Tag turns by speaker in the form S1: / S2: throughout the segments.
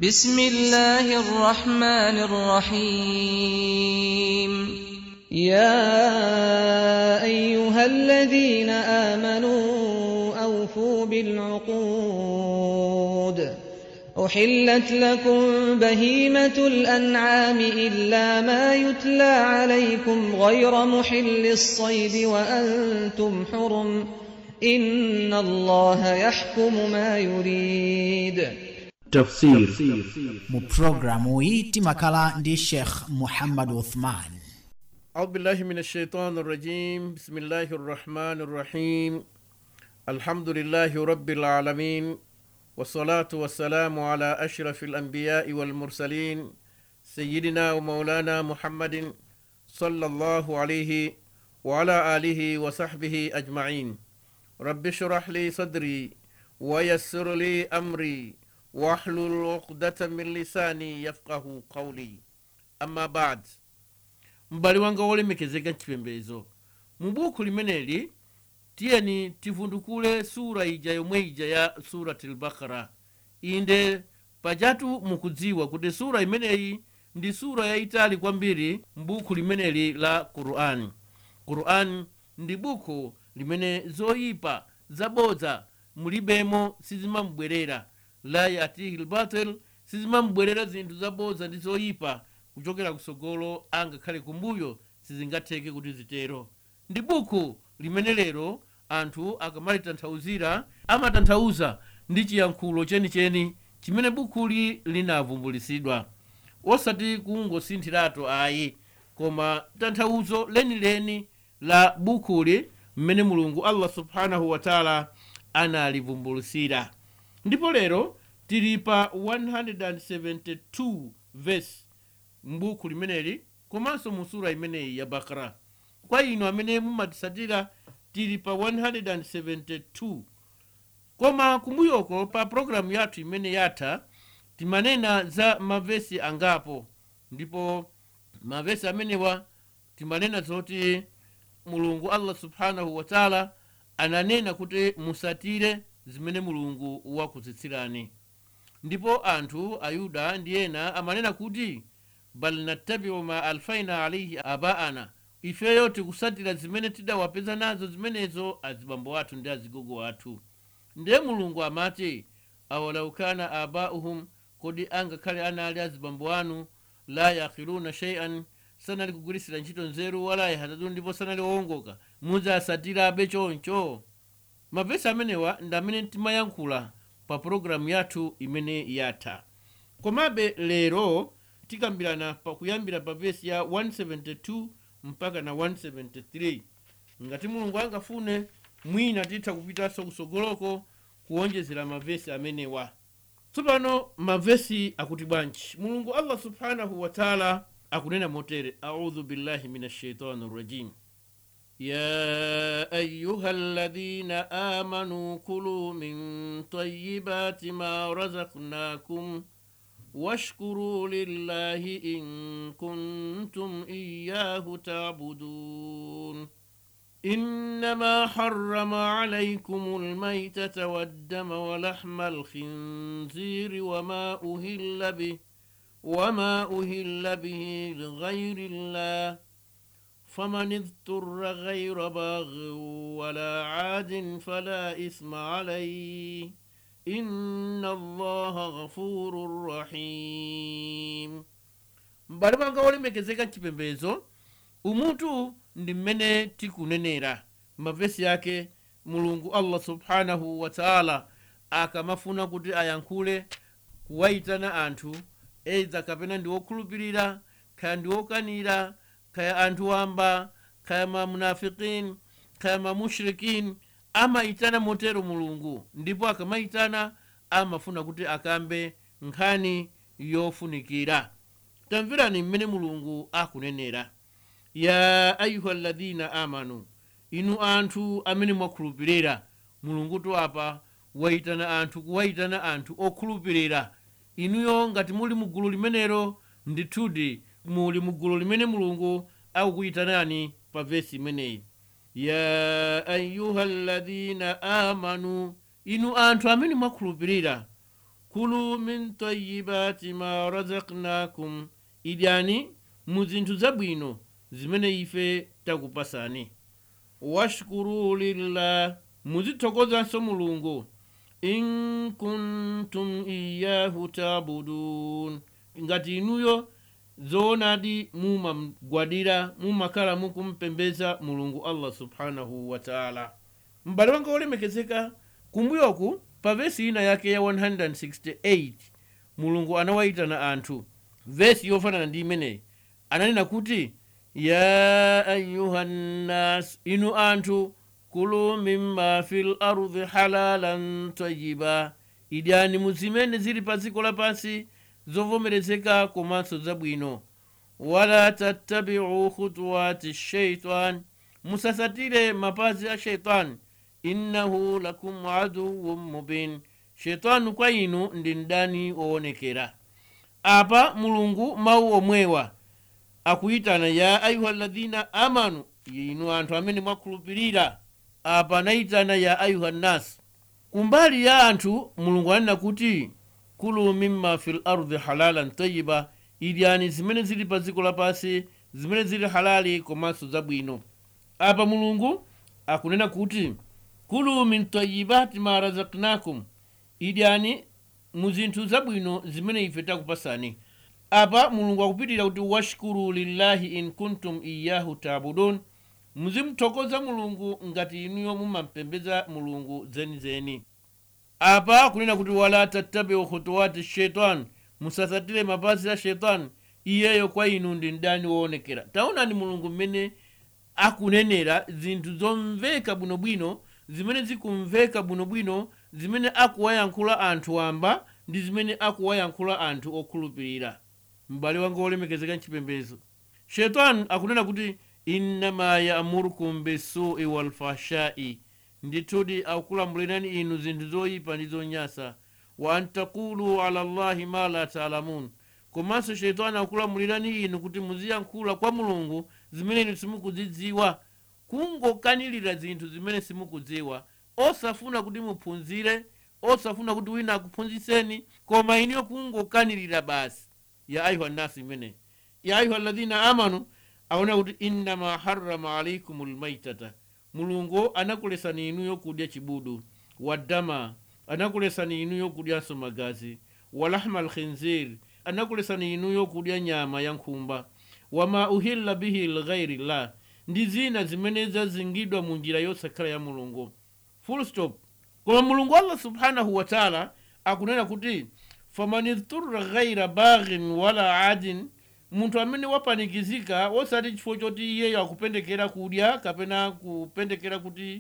S1: بسم الله الرحمن الرحيم
S2: يا أيها الذين آمنوا أوفوا بالعقود أحلت لكم بهيمة الأنعام إلا ما يتلى عليكم غير محل الصيد وأنتم حرم إن الله يحكم ما يريد.
S3: Tafsir
S4: mu programu hii timakala ndi Sheikh Muhammad Uthman.
S3: أعوذ بالله من الشيطان الرجيم بسم الله الرحمن الرحيم الحمد لله رب العالمين والصلاة والسلام على أشرف الأنبياء والمرسلين سيدنا ومولانا محمد صلى الله عليه وعلى آله وصحبه أجمعين. رب اشرح لي صدري ويسر لي أمري واحلل عقدة من lisani yafqahu qawli. Amma ba'd. Mbali wanga wolemekezeka chipembezo. Mu buku limeneli tiyeni tivundukule sura ija yomwe ija ya suratul Baqara. Inde pajatu mukudziwa kuti sura imeneyi ndi sura yaitali kwambiri mbuku limeneli la Qur'an. Qur'an ndi buku limene zoyipa zabodza mulibemo sizimambwerera. La yatihi al-batil, sizimambwerera zinthu zabodza ndi zoyipa kuchokera kusogolo angakhale kumbuyo sizingatheke kuti zitero. Ndi buku limene lero anthu akamalitanthauzira amatanthauza ndi chiyankhulo chenicheni chimene bukuli linavumbulisidwa, osati kungosinthirato ayi, koma tanthauzo lenileni la bukuli mmene Mulungu Allah subhanahu wa ta'ala analivumbulisira. Ndipo lero tili pa 172 verse mbuku limeneli komanso mu sura imeneyi ya Baqara. Kwa inu amene mumatisatira tili pa 172. Koma kumbuyoko pa programu yathu imene yatha timanena za mavesi angapo, ndipo mavesi amenewa timanena zoti Mulungu Allah subhanahu wa ta'ala ananena kuti musatire zimene Mulungu wakuzitsirani. Ndipo anthu Ayuda ndi ena amanena kuti bal nattabi'u ma alfaina alayhi abaana, ifeyo tikusatira zimene tidawapeza nazo zimenezo azibambo athu ndi azigogo athu. Ndiye Mulungu amati awalau kana abauhum, kodi angakhale anali azibambo anu la yaqiluna shay'an, sanali kugwirisira ntchito nzeru, wala yahtadun, ndipo sanali owongoka, mudzasatira abe choncho. Mavesi amenewa ndi amene timayankhula pa programu yathu imene yatha. Komabe lero tikambirana kuyambira pa vesi ya 172 mpaka na 173. Ngati Mulungu angafune mwina titha kupitanso kusogoloko kuonjezera mavesi amenewa. Tsopano mavesi akuti bwanji? Mulungu Allah subhanahu wa ta'ala akunena motere: a'udhu billahi minash shaitanir rajim. يا أيها الذين آمنوا كلوا من طيبات ما رزقناكم واشكروا لله إن كنتم إياه تعبدون. إنما حرم عليكم الميتة والدم ولحم الخنزير وما أهل به لغير الله فمن اضطر غير باغ ولا عاد فلا إثم عليه إن الله غفور رحيم. Mbali wanga wolemekezeka chipembezo, umutu ndi mmene tikunenera mavesi yake. Mulungu Allah subhanahu wa ta'ala akamafuna kuti ayankhule kuwaitana anthu, eiza kapena ndi wokhulupirira, kaya ndi wokanira, kaya anthu wamba, kaya ma munafiqin, kaya ma mushrikin, amaitana motero Mulungu. Ndipo akamaitana amafuna kuti akambe nkhani yofunikira. Tamvirani mmene Mulungu akunenera: ya ayyuhalladhina amanu, inu anthu amene mwakhulupirira. Mulungu to apa waitana anthu, kuwaitana anthu okhulupirira. Inuyo ngati muli mugulu limenero, ndithudi muli mugulu limene Mulungu akukuyitanani pa vesi imeneyi. Ya ayyuhalladhina amanu, inu anthu amene mwakhulupirira. kulu min tayyibati ma razaqnakum, idyani mu zinthu zabwino zimene ife takupasani. Washkuru lillah, muzithokozanso mulungu. In kuntum iyahu tabudun, ngati inuyo zoonadi mumamgwadira, mumakhala mukumpembeza mulungu Allah subhanahu wa ta'ala. M'bale wanga wolemekezeka, kumbuyoku pa vesi ina yake ya 168 mulungu anawayitana anthu. Vesi yofanana ndi imeneyi ananena kuti ya ayyuhannas, inu anthu, kulu mimma fil ardi halalan tayyiba, idyani muzimene zili pa dziko lapansi zovomerezeka komanso zabwino. Wala tattabi'u khutuwati shaitan, musasatire mapazi a shaitan. Innahu lakum aduwwun mubin, shaitanu kwa inu ndi mdani woonekera. Apa mulungu mawu omwewa akuyitana ya ayuhalladhina amanu, inu anthu amene mwakhulupirira. Apa anayitana ya ayuhannas. Kumbali ya anthu mulungu anena kuti kulu mimma fil ardi halalan tayyiba, idyani zimene zili pa dziko lapansi zimene zili halali komanso zabwino. Apa mulungu akunena kuti kulu min tayyibati ma razaqnakum, idyani mu zinthu zabwino zimene ife takupasani. Apa mulungu akupitirira kuti washkuru lillahi in kuntum iyahu tabudun, muzimthokoza mulungu ngati inuyo mumampembeza mulungu zenizeni. Apa kunena kuti wala tattabi'u khutuwati shaitan, musasatire mapazi a shaitan, iyeyo kwa inu ndi mdani woonekera. Taonani mulungu mmene akunenera zinthu zomveka bwinobwino, zimene zikumveka bwinobwino, zimene akuwayankhula anthu wamba ndi zimene akuwayankhula anthu okhulupirira. M'bale wanga wolemekezeka mchipembezo, shaitan akunena kuti innama ya'murukum bisu'i wal fahsha'i, ndithudi akulamulirani inu zinthu zoyipa ndi zonyasa. Wa antakulu ala Allahi ma la ta'lamun, komanso shaitani akulamulirani inu kuti muziyankhula kwa mulungu zimene inu simukuzidziwa. Kungokanilira zinthu zimene simukudziwa, osafuna kuti muphunzire, osafuna kuti wina akuphunzitseni, koma iniyo kungokanilira basi. Ya ayuhannas imene ya ayuhalladhina amanu aona kuti innama harrama alaikumul maitata, mulungu anakulesani inuyo kudya chibudu. Wadama, anakulesani inuyo kudyanso magazi. Walahmal khinzir, anakulesani inuyo kudya nyama ya nkhumba. Wama uhilla bihi lighairi llah, ndi zina zimene zazingidwa mu njira yosakhala ya mulungu. Full stop. Koma mulungu Allah subhanahu wa ta'ala akunena kuti faman idhturra ghaira baghin wala adin, munthu amene wapanikizika osati chifukwa choti iyeyo akupendekera kudya kapena kupendekera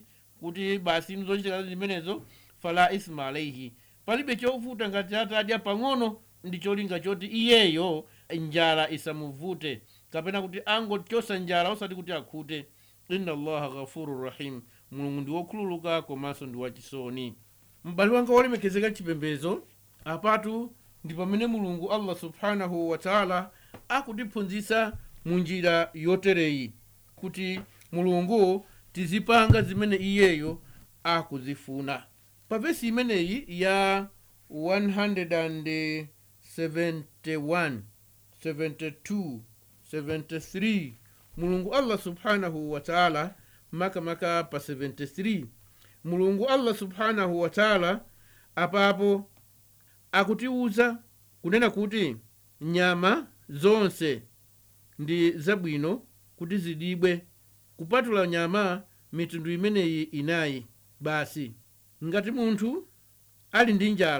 S3: kuti basi nzochitika zimenezo, fala isma alaihi, palibe chovuta ngati atadya pang'ono ndi cholinga choti iyeyo njala isamuvute, kapena kuti angochosa njala osati kuti akhute. Inna Allaha ghafurur rahim, mulungu ndi wokhululuka komanso ndi wachisoni. M'bale wanga wolemekezeka chipembezo, apatu ndi pamene mulungu Allah subhanahu wa ta'ala akutiphunzitsa mu njira yotereyi kuti mulungu tizipanga zimene iyeyo akuzifuna. Pa vesi imeneyi ya 171, 72, 73 mulungu Allah subhanahu wa ta'ala makamaka pa 73 mulungu Allah subhanahu wa ta'ala apapo akutiuza kunena kuti nyama zonse ndi zabwino kuti zidibwe, kupatula nyama mitundu imeneyi inayi basi. Ngati munthu ali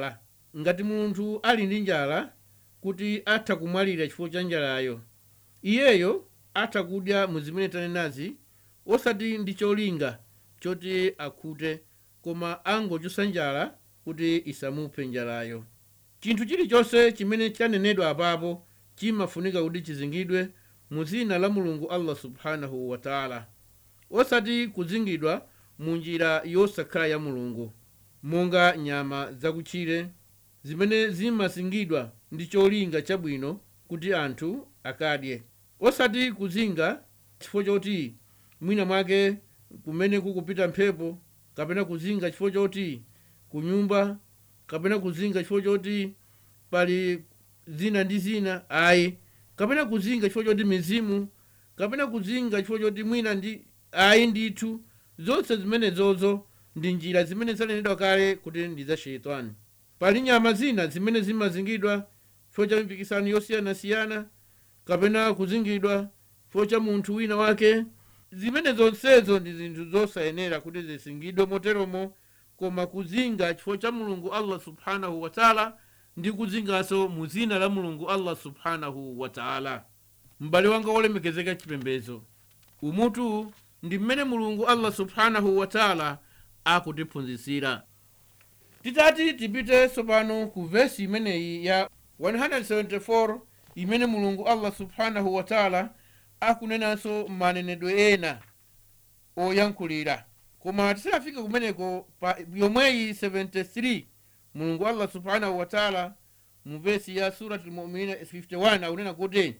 S3: ndi njala kuti atha kumwalira chifukwa cha njalayo, iyeyo atha kudya muzimene tanenazi osati ndi cholinga choti akhute, koma angochotsa njala kuti isamuphe njalayo. Chinthu chilichonse chimene chanenedwa apapo chimafunika kuti chizingidwe mu dzina la mulungu Allah subhanahu wa ta'ala, osati kuzingidwa mu njira yosakhala ya mulungu, monga nyama zakutchire zimene zimazingidwa ndi cholinga chabwino kuti anthu akadye, osati kuzinga chifukwa choti mwina mwake kumene kukupita mphepo, kapena kuzinga chifukwa choti kunyumba kapena kuzinga chifukwa choti pali zina ndi zina, ayi. Kapena kuzinga chifukwa choti mizimu, kapena kuzinga chifukwa choti mwina ndi ayi ndithu. Zonse zimenezozo ndi njira zimene zanenedwa kale kuti ndi za sheitani. Pali nyama zina zimene zimazingidwa chifukwa cha mipikisano yosiyanasiyana, kapena kuzingidwa chifukwa cha munthu wina wake. Zimene zonsezo ndi zinthu zosayenera kuti zisingidwe moteromo, koma kuzinga chifukwa cha mulungu Allah subhanahu wa ta'ala ndi kuzingaso mu zina la mulungu Allah subhanahu wa ta'ala. M'bale wanga wolemekezeka chipembedzo, umutu ndi mmene mulungu Allah subhanahu wa ta'ala akutiphunzitsira. Titati tipite tsopano ku vesi imeneyi ya 174 imene mulungu Allah subhanahu wa ta'ala akunenanso manenedwe ena oyankhulira. Koma tisanafike kumeneko pa yomweyi 73 mulungu Allah subhanahu wa ta'ala mu vesi ya suratul mu'minina 51 akunena kuti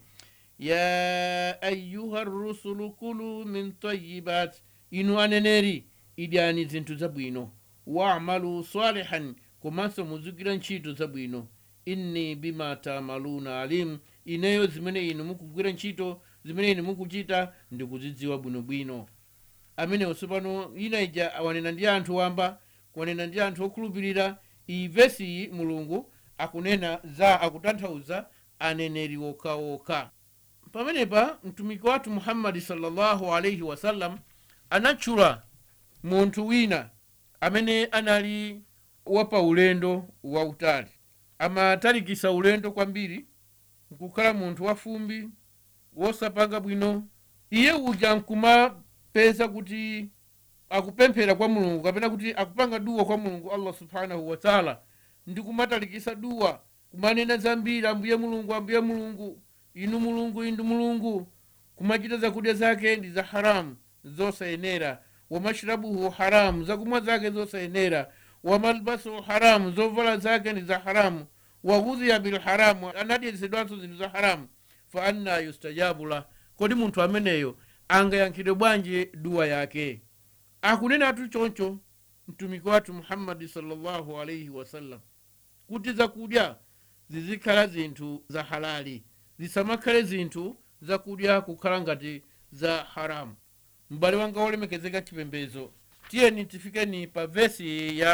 S3: ya ayyuha rusulu kulu min tayyibat, inu aneneri idyani zinthu zabwino, wa'malu salihan, komanso muzigwira ntchito zabwino, inni bima ta'maluna alim, ineyo zimene inu mukugwira ntchito, zimene inu mukuchita ndikuzidziwa bwinobwino. Amene osopano ina ija awanena ndi anthu wamba, kuwanena ndi anthu okhulupirira. Iyi vesi iyi mulungu akunena za akutanthauza aneneri okhaokha. Pamenepa mtumiki wathu Muhammadi sallallahu alaihi wasallam anatchula munthu wina amene anali wapa ulendo wautali, amatalikisa ulendo kwambiri, nkukhala munthu wafumbi wosapanga bwino. Iye uja nkumapeza kuti akupemphera kwa mulungu, kapena kuti akupanga duwa kwa mulungu Allah subhanahu wa ta'ala, ndi kumatalikisa duwa, kumanena zambiri, ambuye mulungu, ambuye mulungu, inu mulungu, indu mulungu. Kumachita zakudya zake ndi za haramu zosayenera, wa mashrabuhu haramu, zakumwa zake zosayenera, wa malbasuhu haramu, zovala zake ndi za haramu, wa ghudhiya bil haramu, anadyesedwanso zinthu za haramu. Fa anna yustajabu la, kodi munthu ameneyo angayankhidwe bwanji duwa yake? Akunena atu choncho mtumiki wathu Muhammadi sallallahu alaihi wasallam kuti zakudya zizikhala zinthu za halali, zisamakhale zinthu zakudya kukhala ngati za haramu. M'bale wanga wolemekezeka chipembedzo, tiyeni tifikeni pa vesi ya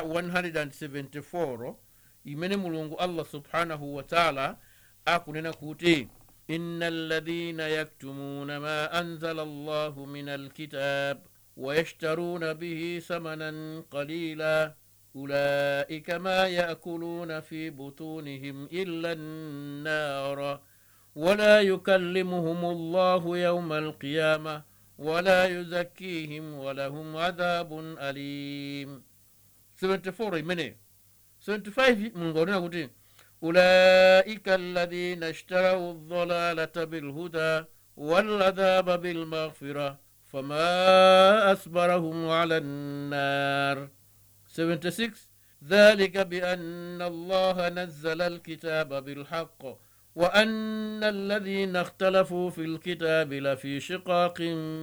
S3: 174 imene mulungu Allah subhanahu wa ta'ala akunena kuti innal ladhina yaktumuna ma anzala Allahu minal kitab ويشترون به ثمنا قليلا أولئك ما يأكلون في بطونهم إلا النار ولا يكلمهم الله يوم القيامة ولا يزكيهم ولهم عذاب أليم. 74 منه 75 من قولنا قلت أولئك الذين اشتروا الضلالة بالهدى والعذاب بالمغفرة فما أصبرهم على النار. 76 ذلك بأن الله نزل الكتاب بالحق وأن الذين اختلفوا في الكتاب لفي شقاق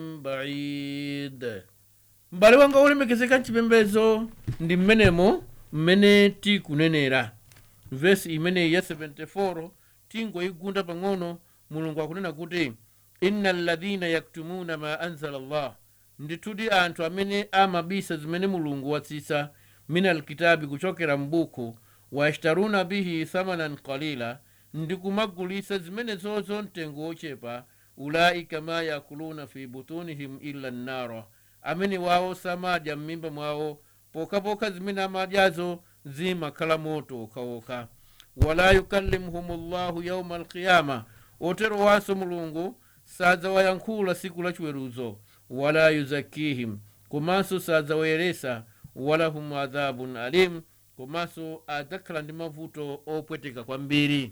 S3: بعيد. M'bale wanga wolemekezeka chipembedzo, ndi mmenemo mmene tikunenera. Vesi imene ya 74 tingoigunda pang'ono, mulungu akunena kuti innal ladhina yaktumuna ma anzala Allah, nditudi anthu amene amabisa zimene mulungu watsisa minal kitabi, kuchokera mbuku, washtaruna bihi thamanan qalila, ndikumagulisa zimene zozo mtengo ochepa, ulaika ma yakuluna fi butunihim illa an-nar, amene wawo samadya m'mimba mwawo, pokapoka zimene amadyazo zimakhala moto okhaokha. Wala yukallimuhumullahu yawma al-qiyama, otero wanso mulungu sadzawayankhula siku la chiweruzo. Wala yuzakihim, komanso sadzawayeresa. Walahum adhabun alim, komanso adzakhala ndi mavuto opweteka kwambiri.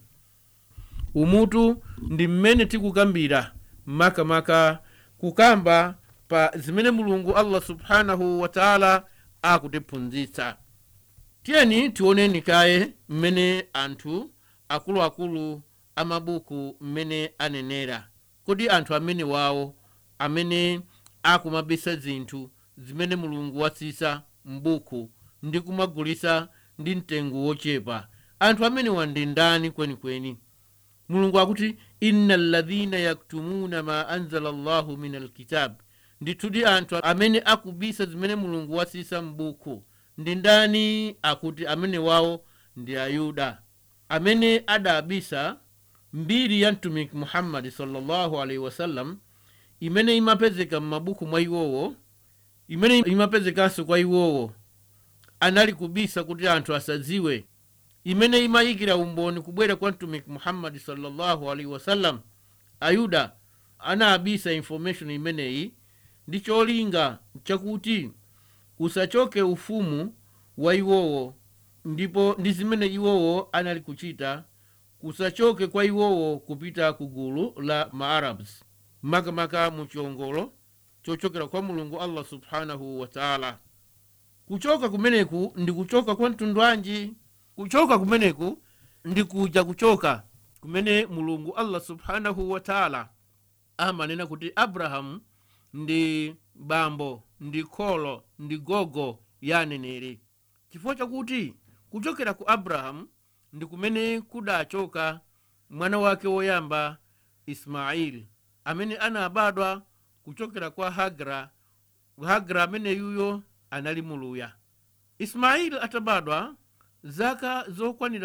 S3: Umutu ndi mmene tikukambira makamaka kukamba pa zimene mulungu Allah subhanahu wa ta'ala akutiphunzitsa. Tiyeni tioneni kaye mmene anthu akuluakulu amabuku mmene anenera. Kodi anthu amene wawo amene akumabisa zinthu zimene mulungu watsisa mbuku ndi kumagulisa ndi mtengo wochepa. Anthu amene wandi ndani kwenikweni? Mulungu akuti innal ladhina yaktumuna ma anzala Allahu min alkitab, ndithudi anthu amene akubisa zimene Mulungu wasisa m'buku. Ndi ndani? Akuti amene wawo ndi Ayuda amene adabisa mbiri ya mtumiki Muhammad sallallahu alaihi wasallam imene imapezeka m'mabuku mwa iwowo, imene imapezekanso kwa iwowo. Anali kubisa kuti anthu asadziwe, imene imayikira umboni kubwera kwa mtumiki Muhammad sallallahu alaihi wasallam. Ayuda anabisa information imeneyi ndi cholinga chakuti usachoke ufumu wa iwowo, ndipo ndi zimene iwowo anali kuchita, kusachoke kwa iwowo kupita ku gulu la Maarabs, makamaka mu chiongolo chochokera kwa Mulungu Allah subhanahu wa ta'ala. Kuchoka kumeneku ndi kuchoka kwa mtundu wanji? Kuchoka kumeneku ndi kuja kuchoka kumene Mulungu Allah subhanahu wa ta'ala amanena kuti Abraham ndi bambo, ndi kholo, ndi gogo ya aneneri. Chifukwa chakuti kuchokera ku Abraham ndi kumene kudachoka mwana wake woyamba Ismail, amene anabadwa kuchokera kwa Hagra amene yuyo anali muluya. Ismail atabadwa zaka zokwanira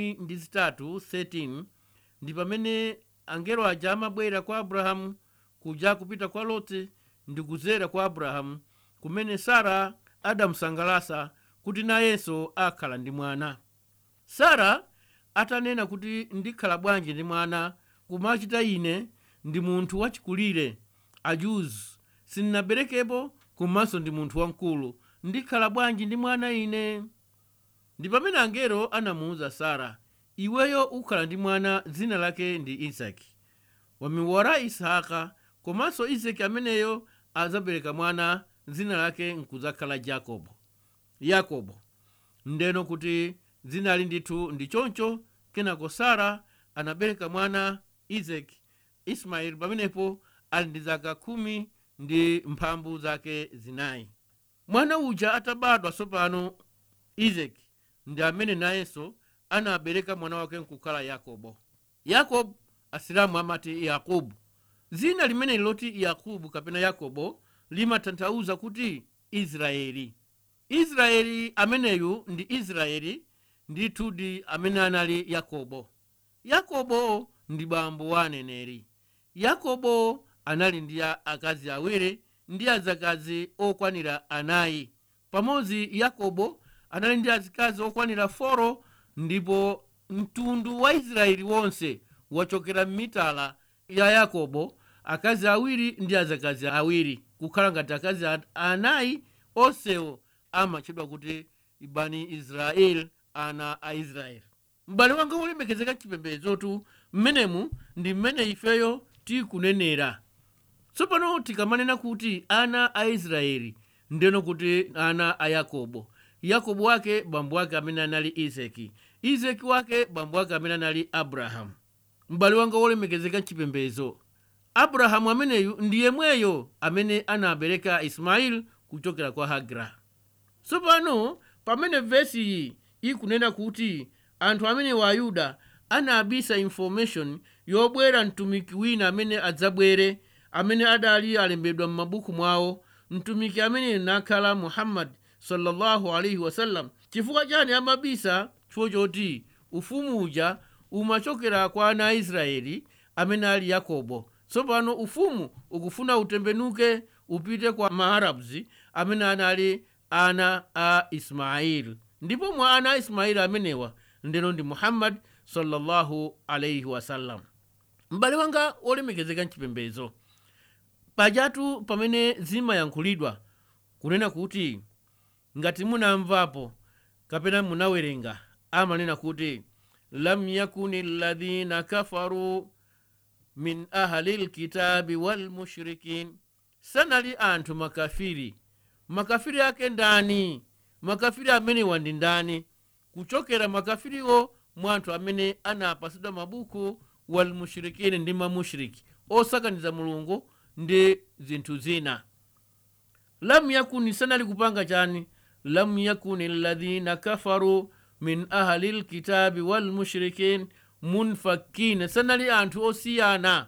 S3: 13 13, ndi pamene angelo aja amabwera kwa Abrahamu kuja kupita kwa Loti ndi kuzera kwa Abrahamu, kumene Sara adamusangalasa kuti nayenso akhala ndi mwana. Sara atanena kuti ndikhala bwanji ndi mwana, kumachita ine ndi munthu wachikulire, ajuz, sinaberekepo, komanso ndi munthu wamkulu, ndikhala bwanji ndi mwana ine? Ndi pamene angelo anamuuza Sara, iweyo ukhala ndi mwana, dzina lake ndi Isaki, wamiwara Isaka, komanso Isaki ameneyo azabereka mwana, dzina lake nkuzakhala Yakobo. Ndeno kuti dzina ali ndithu ndi choncho. Kenako Sara anabereka mwana Isaki, Ismail, pamenepo ali ndi zaka 10 ndi mphambu zake zinayi. Mwana uja atabadwa sopano Isaki ndi amene nayenso anabereka mwana wake nkukhala Yakobo asilamu amati Yakubu. Zina limene loti Yakubu kapena Yakobo limatanthauza kuti Israeli ameneyu ndi Israeli ndithu ndi amene anali Yakobo ndi bambo wa aneneri. Yakobo anali ndi akazi awiri ndi azakazi okwanira anayi. Pamodzi Yakobo anali ndi azikazi okwanira 4, ndipo mtundu wa Israeli wonse wachokera m'mitala ya Yakobo, akazi awiri ndi azakazi awiri, kukhala ngati akazi anayi. Onsewo amatchedwa kuti Bani Israel, ana a Israeli. M'bale wanga wolemekezeka chipembedzo mmenemu ndi mmene ifeyo tikunenera. Tsopano tikamanena kuti ana a Israeli, ndeno kuti ana a Yakobo wake bambo wake amene anali Isaki wake bambo wake amene anali Abraham. M'bale wanga wolemekezeka chipembedzo, Abrahamu ameneyu ndi yemweyo amene anabereka Ismail kuchokera kwa Hagra. Tsopano pamene vesi iyi ikunena kuti anthu amene wa Ayuda anabisa information yobwera mtumiki wina amene adzabwere, amene adali alembedwa m'mabuku mwawo, mtumiki amene nakhala Muhammad sallallahu alaihi wasallam. Chifukwa chani amabisa? Chifukwa choti ufumu uja umachokera kwa ana a Israeli amene ali Yakobo. Tsopano ufumu ukufuna utembenuke upite kwa Maarabs amene anali ana a Ismail, ndipo mwa ana a Ismail amenewa ndeno ndi Muhammad sallallahu alaihi wasallam. M'bale wanga wolemekezeka mchipembedzo, pajatu pamene zimayankhulidwa kunena kuti ngati munamvapo kapena munawerenga, amanena kuti lam yakuni alladhina kafaru min ahli alkitabi wal mushrikin, sanali anthu makafiri ake ndani? Makafiri amene wandi ndani? Kuchokera makafiriwo mwa anthu amene anapasidwa mabuku, wal mushrikin ndi mamushriki osakaniza Mulungu ndi zinthu zina. Lam yakuni, sanali kupanga chani? Lam yakuni alladhina kafaru min ahli lkitabi walmushrikin munfakkina, sanali anthu osiyana.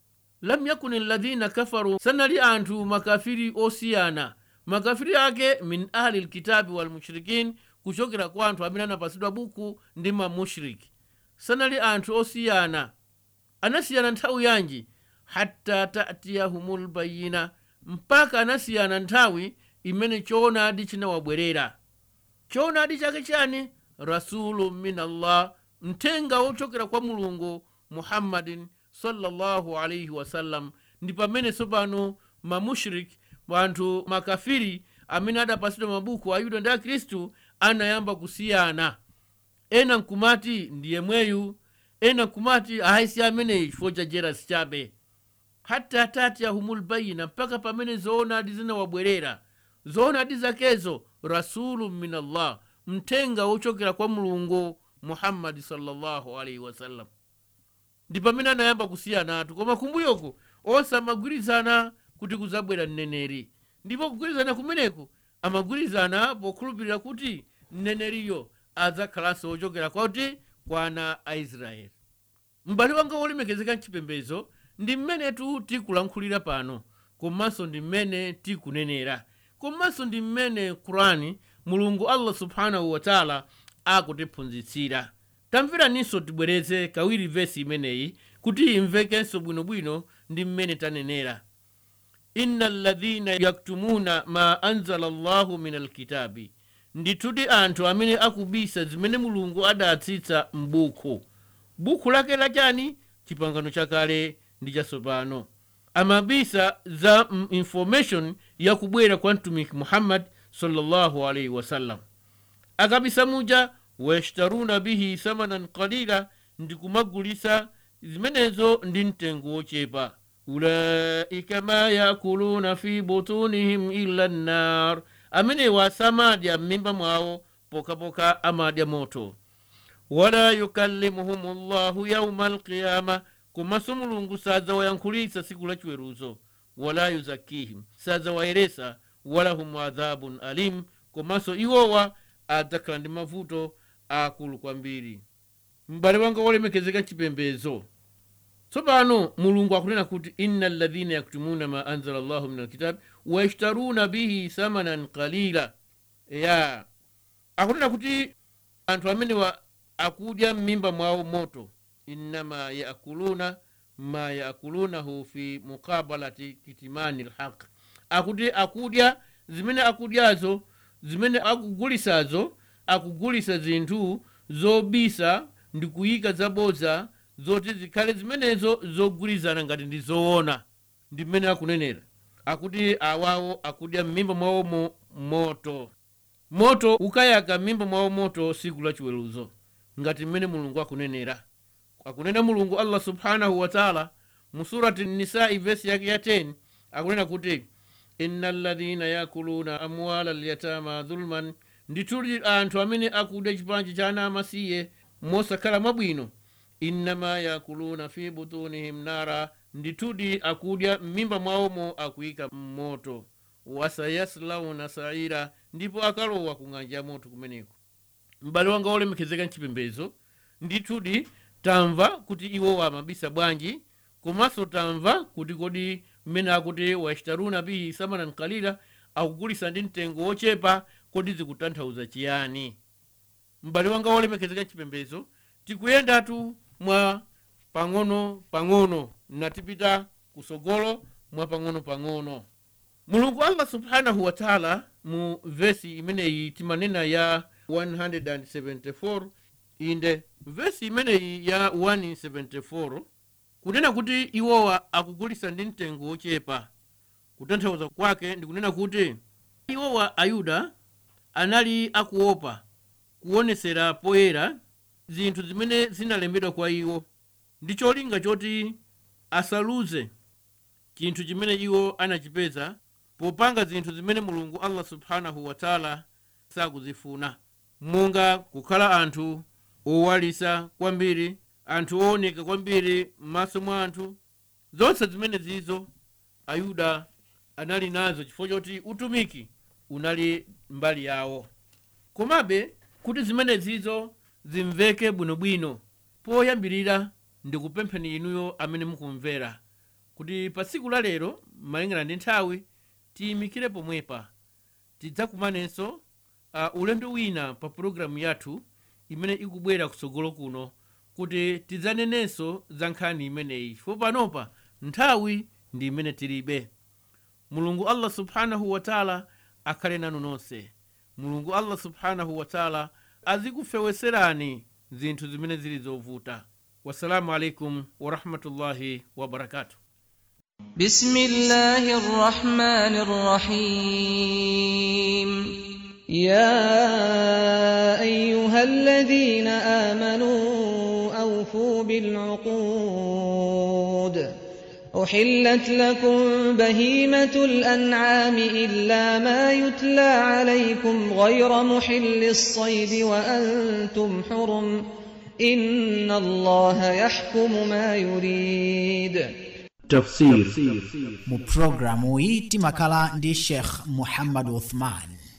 S3: Lam yakuni alladhina kafaru, sanali anthu makafiri osiyana. Makafiri ake min ahli lkitabi walmushrikin, kuchokera kwa anthu amene anapasidwa buku ndi mamushriki. Sanali anthu osiyana. Anasiyana nthawi yanji? Hatta ta'tiyahumul bayina, mpaka anasiyana nthawi imene choonadi chinawabwerera. Choonadi chake chani? Rasulun min Allah, mthenga wochokera kwa Mulungu, Muhammadin sallallahu alayhi wasallam. Ndi pamene sopano mamushriki, anthu makafiri amene adapasidwa mabuku Ayuda ndi Akristu anayamba kusiyana. Ena nkumati ndiye mweyu, ena nkumati ahaisi amene chifo cha jerasi chabe. Hatta ta'tiyahumul bayina, mpaka pamene zoonadi zinawabwerera. Zoonadi zakezo rasulun min Allah, mthenga wochokera kwa Mulungu, Muhammad sallallahu alayhi wasallam. Ndi pamene anayamba kusiyana atu. Koma kumbuyoko osamagwirizana kuti kuzabwera mneneri. Ndipo kugwirizana kumeneko amagwirizana pokhulupirira kuti mneneriyo adzakhalanso wochokera kwa ana a Israeli. M'bale wanga wolemekezeka mchipembedzo, ndi mmene tikulankhulira pano, komanso ndi mmene tikunenera, komanso ndi mmene Qur'ani Mulungu Allah subhanahu wa ta'ala akutiphunzitsira. Tamveraninso tibwereze kawiri vesi imeneyi kuti imvekenso bwinobwino ndi mmene tanenera. Innal ladhina yaktumuna ma anzala Allahu minal kitabi, ndithudi anthu amene akubisa zimene Mulungu adatsitsa m'buku. Buku lake lachani? Chipangano chakale ndi chatsopano. Amabisa za information yakubwera kwa mtumiki Muhammad sallallahu alayhi wasallam. Akabisa muja washtaruna bihi thamanan qalila, ndikumagulisa zimenezo ndi mtengo wochepa. Ulaika ma yakuluna fi butunihim illa an-nar, amene wasamadya m'mimba mwawo pokapoka amadya moto. Wala yukallimuhumullahu yawmal qiyamah, komanso Mulungu sadzawayankhulitsa tsiku la chiweruzo. Wala yuzakihim, sadzawayeresa. Walahum adhabun alim, komanso iwowa adzakhala ndi mavuto akulu kwambiri. M'bale wanga wolemekezeka mchipembedzo, tsopano Mulungu akunena kuti innal ladhina yaktumuna ma anzala Allahu minal kitabi wa yashtaruna bihi thamanan qalila. Akunena kuti anthu amene akudya m'mimba mwawo moto, innama yaakuluna ma yaakulunahu fi muqabalati kitmani alhaq. Akuti akudya zimene akudyazo, zimene akugulisazo, akugulisa zinthu zobisa ndi kuyika zabodza zoti zikhale zimenezo zogulizana ngati ndi zoona. Ndi mmene akunenera. Akuti awawo akudya m'mimba mwawo moto ukayaka m'mimba mwawo moto tsiku la chiweruzo, ngati mmene Mulungu akunenera. Akunena Mulungu Allah subhanahu wa ta'ala mu surati Nisa'i verse yake ya 10, akunena kuti innal ladhina yakuluna amwala al-yatama dhulman, ndithudi anthu amene akudya chipanje cha ana amasiye mosakhala mabwino. Innama yakuluna fi butunihim nara, ndithudi akudya m'mimba mwawomo akuyika moto. Wasayaslawna sa'ira, ndipo akalowa ku ng'anjo ya moto kumeneko. M'bale wanga wolemekezeka mchipembedzo, ndithudi tamva kuti iwo amabisa bwanji, komanso tamva kuti kodi mmene akuti washtaruna bihi thamanan qalila, akugulisa ndi mtengo wochepa, kodi zikutanthauza chiyani? M'bale wanga wolemekezeka mchipembedzo, tikuyendatu mwa pang'ono natipita kusogolo mwa pang'ono. Mulungu Allah subhanahu wa ta'ala mu vesi imeneyi timanena ya 174, inde vesi imeneyi ya 174 kunena kuti iwowa akugulisa ndi mtengo wochepa. Kutanthauza kwake ndi kunena kuti iwowa Ayuda anali akuopa kuonesera poyera zinthu zimene zinalembedwa kwa iwo, ndi cholinga choti asaluze chinthu chimene iwo anachipeza popanga zinthu zimene Mulungu Allah subhanahu wa ta'ala sakuzifuna, monga kukhala anthu owalisa kwambiri, anthu ooneka kwambiri m'maso mwa anthu. Zonse zimene zizo Ayuda anali nazo chifukwa choti utumiki unali mbali yawo. Komabe kuti zimenezizo zimveke bwinobwino. Poyambirira ndikupempheni inuyo amene mukumvera kuti pa tsiku la lero malingana ndi nthawi tiyimikire pomwepa. Tidzakumanenso ulendo wina pa programu yathu imene ikubwera kutsogolo kuno kuti tidzanenenso za nkhani imeneyi. Fo panopa nthawi ndi imene tilibe. Mulungu Allah subhanahu wa ta'ala akhale nanu nonse. Mulungu Allah subhanahu wa ta'ala azikufeweserani zinthu zimene zili zovuta. Wassalamu alaikum wa rahmatullahi wa barakatuh.
S1: Bismillahir Rahmanir Rahim.
S2: يا أيها الذين آمنوا أوفوا بالعقود أحلت لكم بهيمة الأنعام إلا ما يتلى عليكم غير محل الصيد وأنتم حرم إن الله يحكم ما يريد.
S4: تفسير mu programu hii timakala ndi Sheikh Muhammad Uthman.